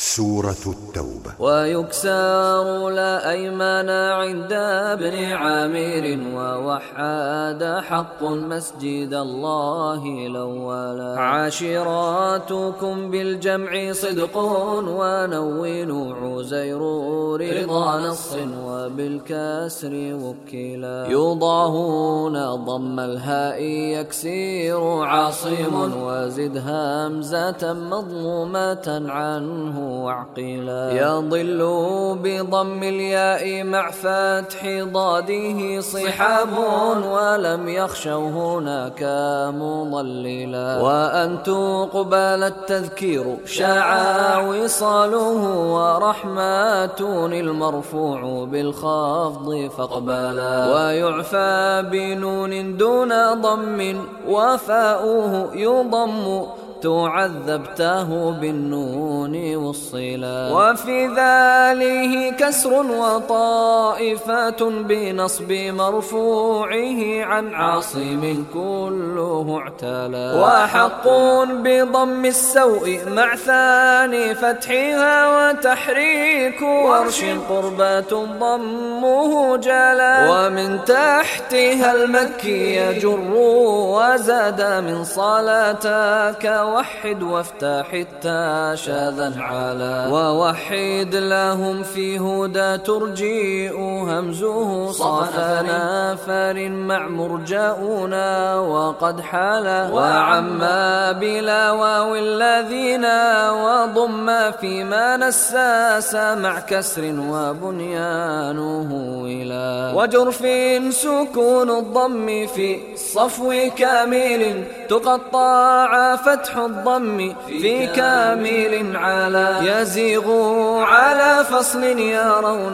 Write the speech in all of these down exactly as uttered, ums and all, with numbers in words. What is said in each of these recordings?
سورة التوبة. ويكسر لا أيمن عند ابن عامر ووحاد حق مسجد الله الأول. عاشراتكم بالجمع صدق ونون عزير رضا نص وبالكسر وكلا. يضاهون ضم الهاء يكسير عاصم وزد همزة مضمومة عنه وعقلا. يضل بضم الياء مع فتح ضاده صحاب ولم يخشوا هناك مضللا. وأن تقبل التذكير شاع وصاله ورحمة المرفوع بالخفض فاقبلا. ويعفى بنون دون ضم وفاؤه يضم تعذبته بالنون والصلا. وفي ذاله كسر وطائفة بنصب مرفوعه عن عاصم كله اعتلى. وحق بضم السوء مع ثاني فتحها وتحريك ورش قربة ضمه جلا. ومن تحتها المكي يجر وزاد من صلاتك وحد وافتح التا شاذا على. ووحد لهم في هدى ترجيء همزه صاف نافر مع مرجاؤنا وقد حالا. وعما بلا واو الذين وضم فيما نساس مع كسر وبنيانه إلى. وجرف سكون الضم في الصفو كامل تقطع فتح الضم في كامل على. يزيغ على فصل يرون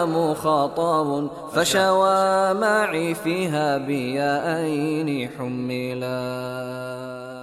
مخاطب فشوى معي فيها بيائين حملا.